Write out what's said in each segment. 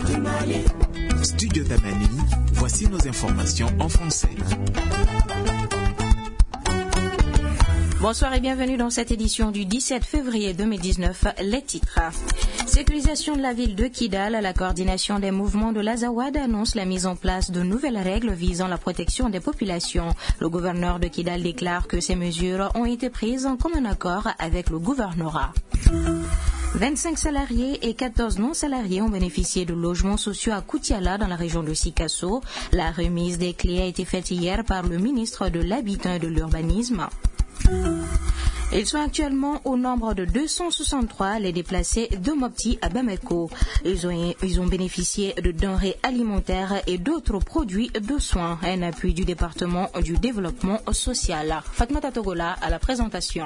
Studio Tamani, voici nos informations en français. Bonsoir et bienvenue dans cette édition du 17 février 2019. Les titres. Sécurisation de la ville de Kidal, la coordination des mouvements de l'Azawad annonce la mise en place de nouvelles règles visant la protection des populations. Le gouverneur de Kidal déclare que ces mesures ont été prises en commun accord avec le gouvernorat. 25 salariés et 14 non-salariés ont bénéficié de logements sociaux à Koutiala dans la région de Sikasso. La remise des clés a été faite hier par le ministre de l'Habitat et de l'Urbanisme. Ils sont actuellement au nombre de 263, les déplacés de Mopti à Bamako. Ils ont bénéficié de denrées alimentaires et d'autres produits de soins. Un appui du département du développement social. Fatmata Togola à la présentation.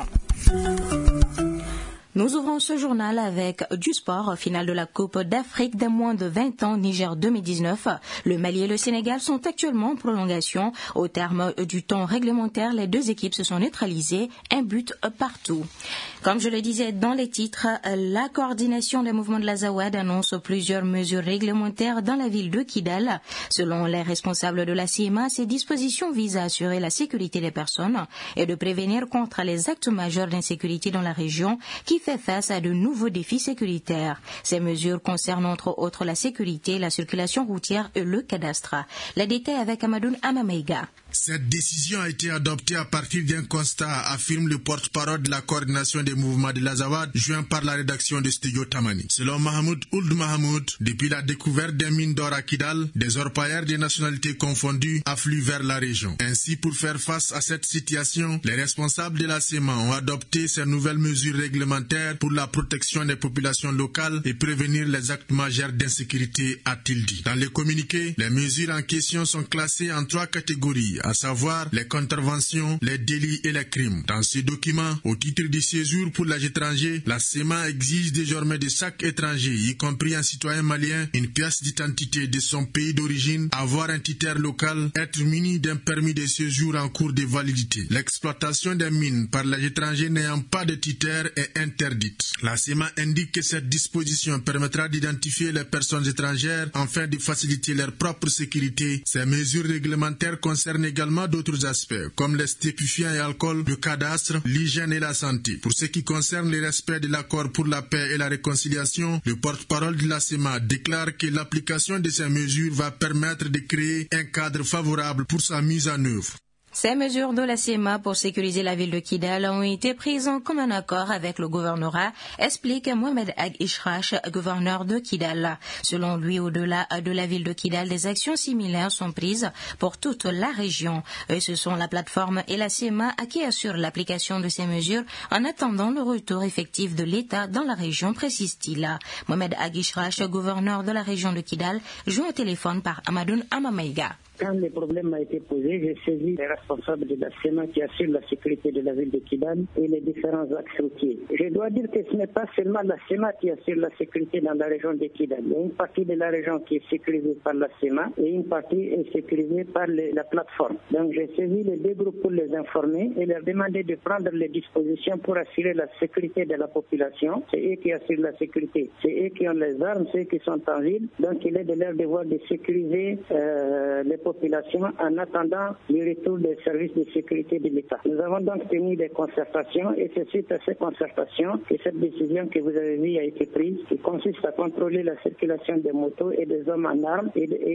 Nous ouvrons ce journal avec du sport. Finale de la Coupe d'Afrique des moins de 20 ans Niger 2019. Le Mali et le Sénégal sont actuellement en prolongation. Au terme du temps réglementaire, les deux équipes se sont neutralisées. Un but partout. Comme je le disais dans les titres, la coordination des mouvements de l'Azawad annonce plusieurs mesures réglementaires dans la ville de Kidal. Selon les responsables de la CIMA, ces dispositions visent à assurer la sécurité des personnes et de prévenir contre les actes majeurs d'insécurité dans la région qui fait face à de nouveaux défis sécuritaires. Ces mesures concernent entre autres la sécurité, la circulation routière et le cadastre. Les détails avec Amadoun Amameiga. Cette décision a été adoptée à partir d'un constat, affirme le porte-parole de la coordination des mouvements de l'Azawad, joint par la rédaction de Studio Tamani. Selon Mahmoud Ould Mahmoud, depuis la découverte des mines d'or à Kidal, des orpailleurs des nationalités confondues affluent vers la région. Ainsi, pour faire face à cette situation, les responsables de la CEMA ont adopté ces nouvelles mesures réglementaires pour la protection des populations locales et prévenir les actes majeurs d'insécurité, a-t-il dit. Dans le communiqué, les mesures en question sont classées en 3 catégories, à savoir les contraventions, les délits et les crimes. Dans ce document, au titre du séjour pour les étrangers, la CEMA exige désormais de chaque étranger, y compris un citoyen malien, une pièce d'identité de son pays d'origine, avoir un titre local, être muni d'un permis de séjour en cours de validité. L'exploitation des mines par les étrangers n'ayant pas de titre est interdite. La CEMA indique que cette disposition permettra d'identifier les personnes étrangères afin de faciliter leur propre sécurité. Ces mesures réglementaires concernent également d'autres aspects, comme les stupéfiants et alcool, le cadastre, l'hygiène et la santé. Pour ce qui concerne le respect de l'accord pour la paix et la réconciliation, le porte-parole de la CEMA déclare que l'application de ces mesures va permettre de créer un cadre favorable pour sa mise en œuvre. Ces mesures de la CEMA pour sécuriser la ville de Kidal ont été prises en commun accord avec le gouvernorat, explique Mohamed Ag Ishrash, gouverneur de Kidal. Selon lui, au-delà de la ville de Kidal, des actions similaires sont prises pour toute la région. Et ce sont la plateforme et la CEMA qui assurent l'application de ces mesures en attendant le retour effectif de l'État dans la région, précise-t-il. Mohamed Ag Ishrash, gouverneur de la région de Kidal, joint au téléphone par Amadoun Amameiga. Quand le problème a été posé, j'ai saisi les responsables de la CEMA qui assurent la sécurité de la ville de Kidal et les différents axes routiers. Je dois dire que ce n'est pas seulement la CEMA qui assure la sécurité dans la région de Kidal. Il y a une partie de la région qui est sécurisée par la CEMA et une partie est sécurisée par la plateforme. Donc j'ai saisi les deux groupes pour les informer et leur demander de prendre les dispositions pour assurer la sécurité de la population. C'est eux qui assurent la sécurité. C'est eux qui ont les armes, c'est eux qui sont en ville. Donc il est de leur devoir de sécuriser les population en attendant le retour des services de sécurité de l'État. Nous avons donc tenu des concertations et c'est suite à ces concertations que cette décision que vous avez vue a été prise, qui consiste à contrôler la circulation des motos et des hommes en armes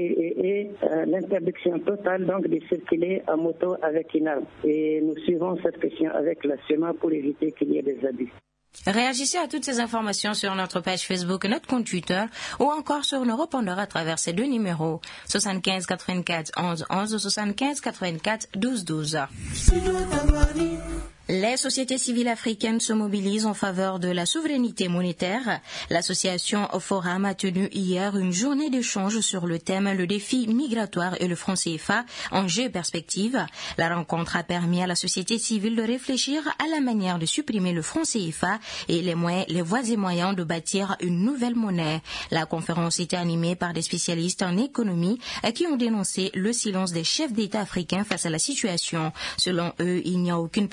et l'interdiction totale donc de circuler en moto avec une arme. Et nous suivons cette question avec la CEMA pour éviter qu'il y ait des abus. Réagissez à toutes ces informations sur notre page Facebook, notre compte Twitter ou encore sur nos répondeurs à travers ces deux numéros 75 84 11 11 75 84 12 12. Les sociétés civiles africaines se mobilisent en faveur de la souveraineté monétaire. L'association Forum a tenu hier une journée d'échange sur le thème « Le défi migratoire et le franc CFA, enjeux et perspectives ». La rencontre a permis à la société civile de réfléchir à la manière de supprimer le franc CFA et les voies et moyens de bâtir une nouvelle monnaie. La conférence était animée par des spécialistes en économie qui ont dénoncé le silence des chefs d'État africains face à la situation. Selon eux, il n'y a aucune perspective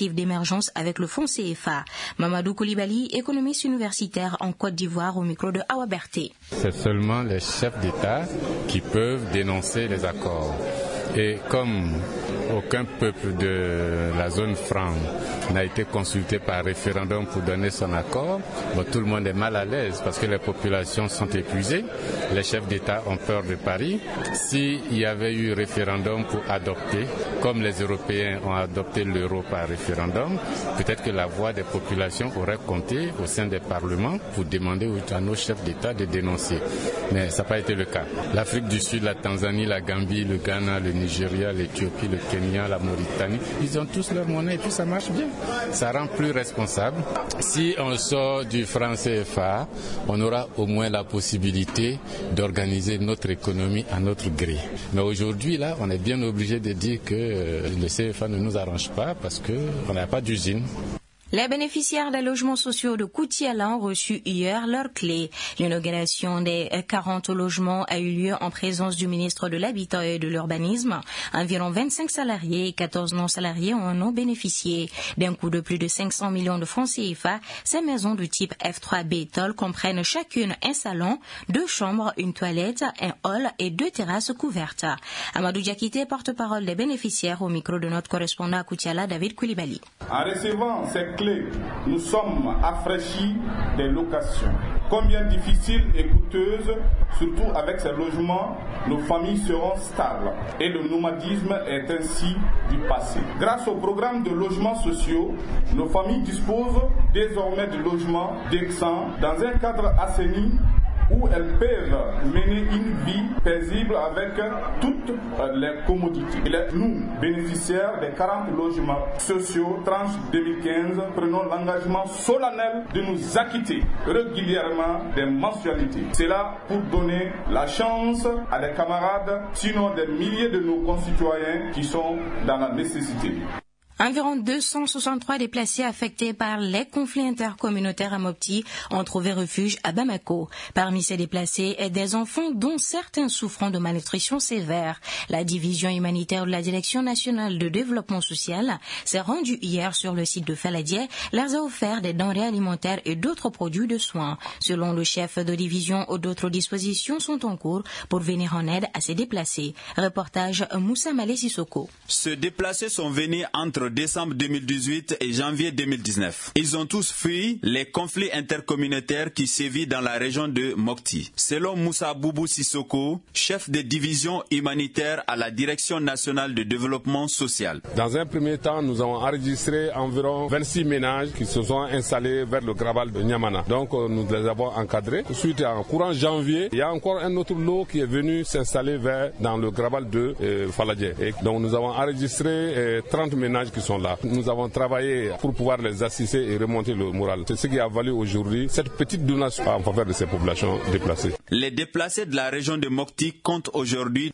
perspectives d'émergence avec le fonds CFA. Mamadou Koulibaly, économiste universitaire en Côte d'Ivoire, au micro de Awa Berté. C'est seulement les chefs d'État qui peuvent dénoncer les accords. Et comme aucun peuple de la zone franc n'a été consulté par référendum pour donner son accord, tout le monde est mal à l'aise parce que les populations sont épuisées, les chefs d'État ont peur de Paris. S'il y avait eu référendum pour adopter, comme les Européens ont adopté l'euro par référendum, peut-être que la voix des populations aurait compté au sein des parlements pour demander à nos chefs d'État de dénoncer. Mais ça n'a pas été le cas. L'Afrique du Sud, la Tanzanie, la Gambie, le Ghana, le Nigeria, l'Éthiopie, le Kenya, la Mauritanie, ils ont tous leur monnaie et puis ça marche bien. Ça rend plus responsable. Si on sort du franc CFA, on aura au moins la possibilité d'organiser notre économie à notre gré. Mais aujourd'hui, là, on est bien obligé de dire que le CFA ne nous arrange pas parce qu'on n'a pas d'usine. Les bénéficiaires des logements sociaux de Koutiala ont reçu hier leurs clés. L'inauguration des 40 logements a eu lieu en présence du ministre de l'Habitat et de l'Urbanisme. Environ 25 salariés et 14 non-salariés en ont bénéficié. D'un coût de plus de 500 millions de francs CFA, ces maisons de type F3B Toll comprennent chacune un salon, 2 chambres, une toilette, un hall et 2 terrasses couvertes. Amadou Diakité, porte-parole des bénéficiaires, au micro de notre correspondant à Koutiala, David Koulibaly. En recevant ces clés, nous sommes affraîchis des locations. Combien difficiles et coûteuses, surtout avec ces logements, nos familles seront stables et le nomadisme est ainsi du passé. Grâce au programme de logements sociaux, nos familles disposent désormais de logements décents dans un cadre assaini où elles peuvent mener une vie paisible avec toutes les commodités. Et nous, bénéficiaires des 40 logements sociaux tranche 2015, prenons l'engagement solennel de nous acquitter régulièrement des mensualités. C'est là pour donner la chance à des camarades, sinon des milliers de nos concitoyens qui sont dans la nécessité. Environ 263 déplacés affectés par les conflits intercommunautaires à Mopti ont trouvé refuge à Bamako. Parmi ces déplacés, des enfants dont certains souffrant de malnutrition sévère. La division humanitaire de la Direction nationale de développement social s'est rendue hier sur le site de Faladier, leur a offert des denrées alimentaires et d'autres produits de soins. Selon le chef de division, d'autres dispositions sont en cours pour venir en aide à ces déplacés. Reportage Moussa Malé Sissoko. Ces déplacés sont venus entre décembre 2018 et janvier 2019. Ils ont tous fui les conflits intercommunautaires qui sévissent dans la région de Mopti. Selon Moussa Boubou Sissoko, chef de division humanitaire à la Direction nationale de développement social. Dans un premier temps, nous avons enregistré environ 26 ménages qui se sont installés vers le Grabal de Niamana. Donc nous les avons encadrés. Ensuite, en courant janvier, il y a encore un autre lot qui est venu s'installer dans le Grabal de Faladier. Et donc nous avons enregistré 30 ménages qui sont là. Nous avons travaillé pour pouvoir les assister et remonter le moral. C'est ce qui a valu aujourd'hui cette petite donation en faveur de ces populations déplacées. Les déplacés de la région de Mopti comptent aujourd'hui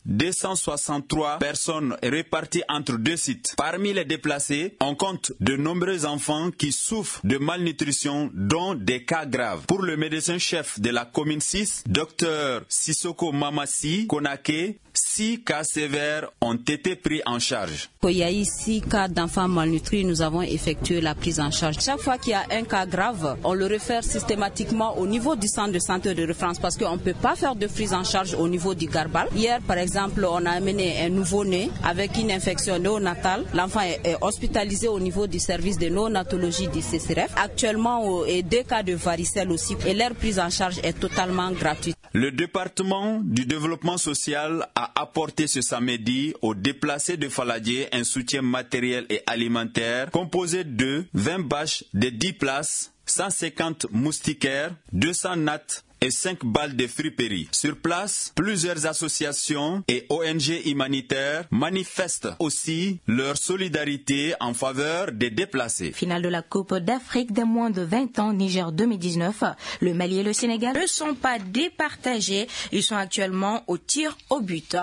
263 personnes réparties entre 2 sites. Parmi les déplacés, on compte de nombreux enfants qui souffrent de malnutrition, dont des cas graves. Pour le médecin-chef de la commune 6, Dr Sissoko Mamassi Konake, 6 cas sévères ont été pris en charge. Il y a ici 6 cas d'enfants malnutris, nous avons effectué la prise en charge. Chaque fois qu'il y a un cas grave, on le réfère systématiquement au niveau du centre de santé de référence parce qu'on ne peut pas faire de prise en charge au niveau du Garbal. Hier, par exemple, on a amené un nouveau-né avec une infection néonatale. L'enfant est hospitalisé au niveau du service de néonatologie du CCRF. Actuellement, il y a 2 cas de varicelle aussi et leur prise en charge est totalement gratuite. Le département du développement social a apporté ce samedi aux déplacés de Faladier un soutien matériel et alimentaire composé de 20 bâches de 10 places, 150 moustiquaires, 200 nattes et 5 balles de friperie. Sur place, plusieurs associations et ONG humanitaires manifestent aussi leur solidarité en faveur des déplacés. Finale de la Coupe d'Afrique des moins de 20 ans Niger 2019. Le Mali et le Sénégal ne sont pas départagés. Ils sont actuellement au tir au but.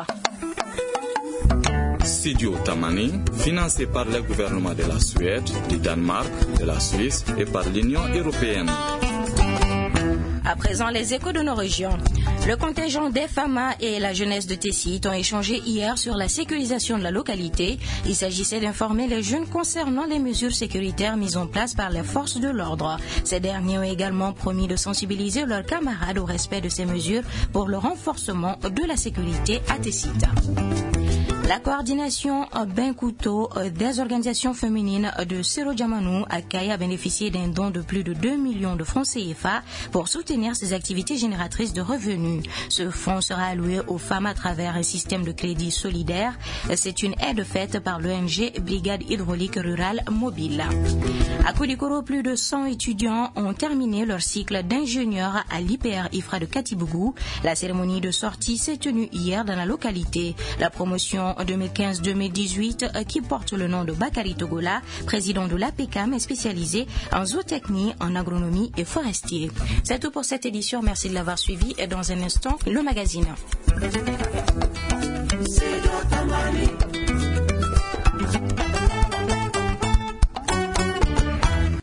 Studio Tamani, financé par le gouvernement de la Suède, du Danemark, de la Suisse et par l'Union européenne. À présent, les échos de nos régions. Le contingent des FAMA et la jeunesse de Tessit ont échangé hier sur la sécurisation de la localité. Il s'agissait d'informer les jeunes concernant les mesures sécuritaires mises en place par les forces de l'ordre. Ces derniers ont également promis de sensibiliser leurs camarades au respect de ces mesures pour le renforcement de la sécurité à Tessit. La coordination Benkouto des organisations féminines de Sero-Djamanou a bénéficié d'un don de plus de 2 millions de francs CFA pour soutenir ses activités génératrices de revenus. Ce fonds sera alloué aux femmes à travers un système de crédit solidaire. C'est une aide faite par l'ONG Brigade hydraulique rurale mobile. À Koulikoro, plus de 100 étudiants ont terminé leur cycle d'ingénieur à l'IPR IFRA de Katibougou. La cérémonie de sortie s'est tenue hier dans la localité. La promotion 2015-2018 qui porte le nom de Bakary Togola, président de l'APECAM, est spécialisé en zootechnie, en agronomie et forestier. C'est tout pour cette édition. Merci de l'avoir suivi. Et dans un instant, le magazine.